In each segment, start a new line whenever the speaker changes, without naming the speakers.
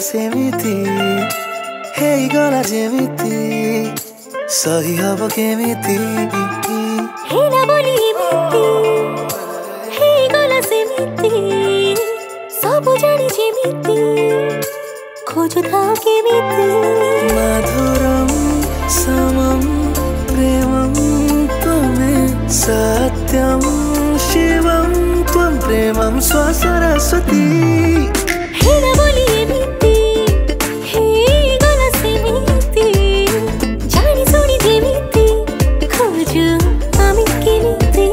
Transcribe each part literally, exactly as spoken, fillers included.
सेमिति हेइगला जेमिति सही हब केमिति
हेला बोली एमिति हेइगला सेमिति सब जानी जेमिति खोजुथाओ केमिति
मधुरम समम प्रेमम त्वमेव सत्यम शिवम त्वं प्रेमम स्वसरस्वती
हेला बोली एमिति हेइगला सेमिति जानी सुनी जेमिति खोजु आमी केमिति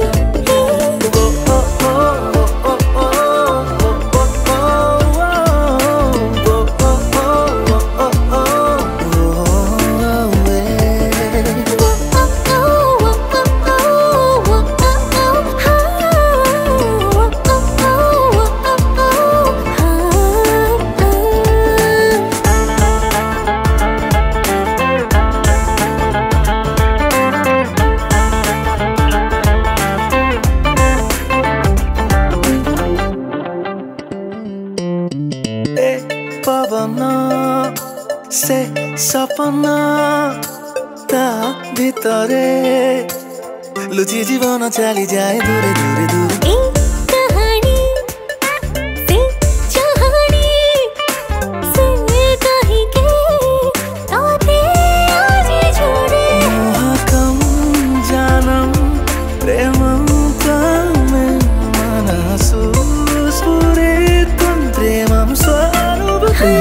पवन से सपना ता भितरे लुचि जीवन चली जाए दूरे दूरे दूरे
कहानी से चाहनी से कहीं के ताते आज जोड़े
मोहकम जानम प्रेमम त्वमेव मनसु स्फुरितं प्रेमं स्वानुभूति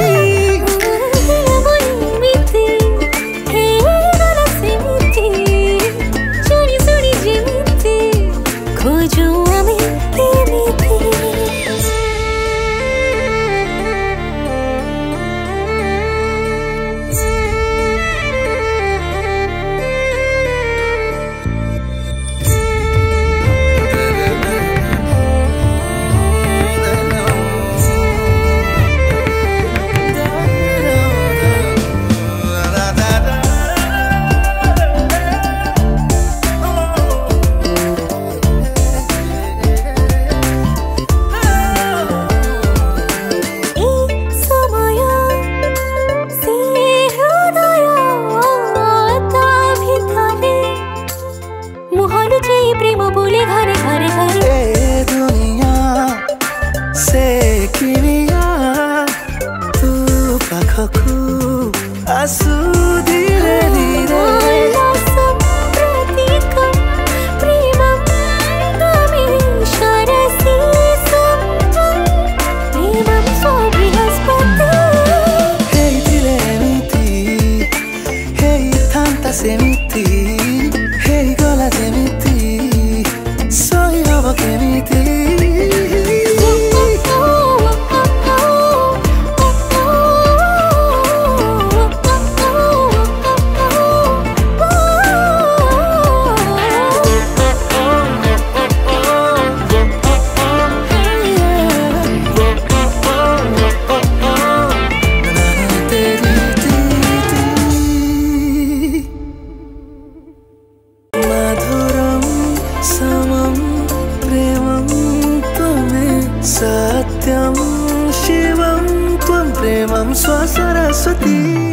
प्रेम बोले घरे घरे घरे ए दुनिया से किनिया तू पाखकु आसु धीरे धीरे सेमिति हेइगला जेमिति सही हब केमिति समम प्रेमम त्वमेव सत्यम शिवम त्वं प्रेमं स्वसरस्वती।